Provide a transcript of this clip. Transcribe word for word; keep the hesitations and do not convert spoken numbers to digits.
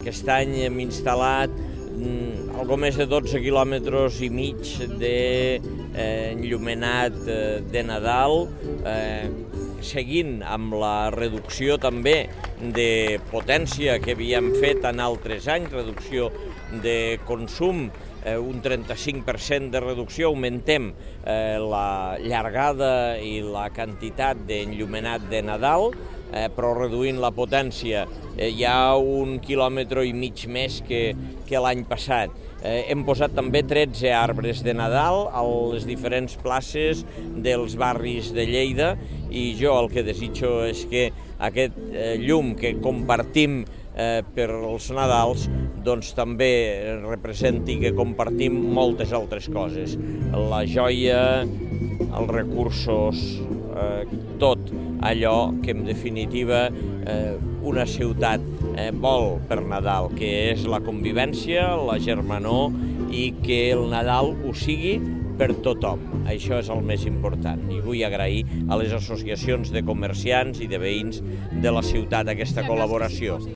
aquest any hem instal·lat mm, algo més de dotze quilòmetres i mig d'enllumenat eh, de Nadal, eh, seguint amb la reducció també de potència que havíem fet en altres anys, reducció de consum, eh, un trenta-cinc per cent de reducció, augmentem eh, la llargada i la quantitat d'enllumenat de Nadal, eh, però reduint la potència eh, hi ha un quilòmetre i mig més que, que l'any passat. Eh, hem posat també tretze arbres de Nadal a les diferents places dels barris de Lleida i jo el que desitjo és que aquest eh, llum que compartim eh, per els Nadals doncs també representi que compartim moltes altres coses. La joia, els recursos, eh, tot allò que en definitiva eh, una ciutat eh, vol per Nadal, que és la convivència, la germanor i que el Nadal ho sigui per tothom. Això és el més important i vull agrair a les associacions de comerciants i de veïns de la ciutat aquesta col·laboració.